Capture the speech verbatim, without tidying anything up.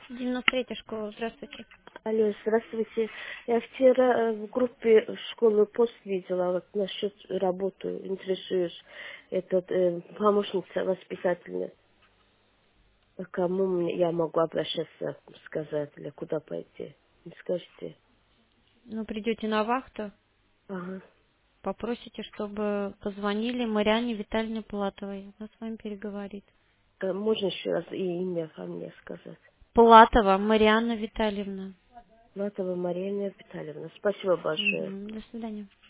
девяносто третья школа, здравствуйте. Алло, здравствуйте. Я вчера э, в группе школы пост видела, вот насчет работы интересуюсь. Этот э, помощница воспитательная. А кому мне- я могу обращаться, сказать, или куда пойти? Не скажете? Ну, придете на вахту, Ага. попросите, чтобы позвонили Марианне Витальевне Платовой. Она с вами переговорит. Э, Можно еще раз и имя, фамилия сказать? Платова Марианна Витальевна. Латова Мария Витальевна. Спасибо большое. Мгм. До свидания.